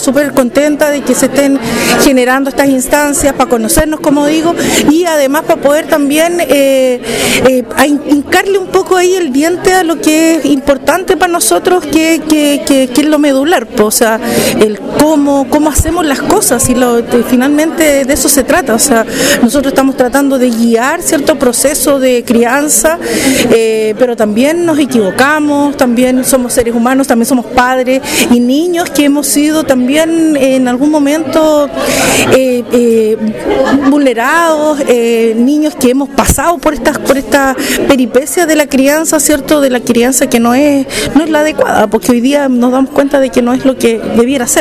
súper contenta de que se estén generando estas instancias para conocernos, como digo, y además para poder también hincarle un poco ahí el diente a lo que es importante para nosotros, que es lo medular, pues, o sea, el cómo hacemos las cosas, y finalmente de eso se trata. O sea, nosotros estamos tratando de guiar cierto proceso de crianza, pero también nos equivocamos, también somos seres humanos, también somos padres y niños que hemos sido también en algún momento vulnerados, niños que hemos pasado por esta peripecia de la crianza, ¿cierto? De la crianza que no es la adecuada, porque hoy día nos damos cuenta de que no es lo que debiera ser.